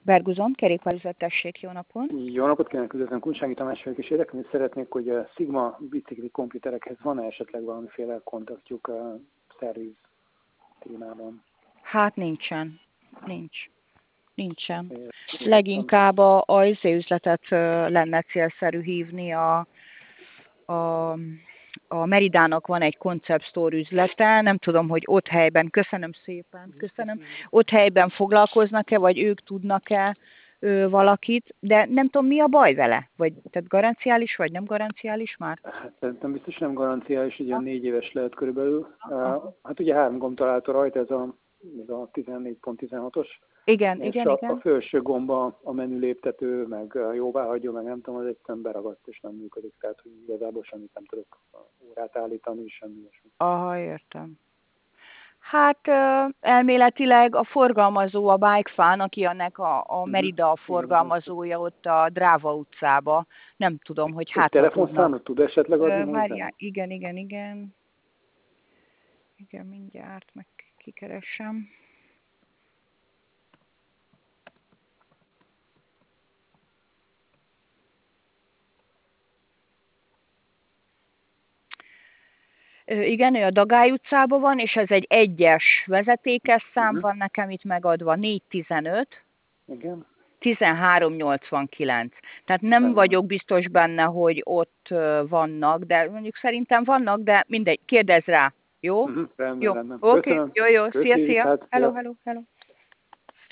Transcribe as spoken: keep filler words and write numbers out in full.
Berguzon, kerékpárüzlet, tessék, jó napot! Jó napot kívánok, üdvözlöm, Kunsági Tamás vagyok, és érdeklődni szeretnék, hogy a Sigma bicikli komputerekhez van-e esetleg valamiféle kontaktjuk a szerviz témában? Hát nincsen, nincs, nincsen. Leginkább a, a üzletet lenne célszerű hívni, a, a, a Meridának van egy Concept Store üzlete, nem tudom, hogy ott helyben, köszönöm szépen, köszönöm, ott helyben foglalkoznak-e, vagy ők tudnak-e ö, valakit, de nem tudom, mi a baj vele? Vagy tehát garanciális, vagy nem garanciális már? Hát szerintem biztos nem garanciális, ugye négy éves lehet körülbelül. Hát ugye három gomb találta rajta, ez a, ez a tizennégy pont tizenhatos. Igen, és igen, a, igen. a felső gomba, a menü léptető, meg jóváhagyó, meg nem tudom, az egyszerűen beragadt és nem működik, tehát hogy igazából semmit nem tudok órát állítani, semmi ilyesmi. Aha, értem. Hát elméletileg a forgalmazó, a Bikefan, aki ennek a, a Merida a forgalmazója ott a Dráva utcába, nem tudom, hogy hát... Telefonszámot tud esetleg adni hozzá? Várjál, igen, igen, igen. Igen, mindjárt meg kikeresem. Igen, ő a Dagály utcában van, és ez egy egyes vezetékes szám uh-huh. van nekem itt megadva, négy tizenöt. Igen. tizenhárom nyolcvankilenc. Tehát nem Rendben. vagyok biztos benne, hogy ott vannak, de mondjuk szerintem vannak, de mindegy, kérdezz rá. Jó? Uh-huh. Rendben, jó. rendben. Oké, okay. jó, jó. Szia, szia. Hát, hello, ja. hello, hello.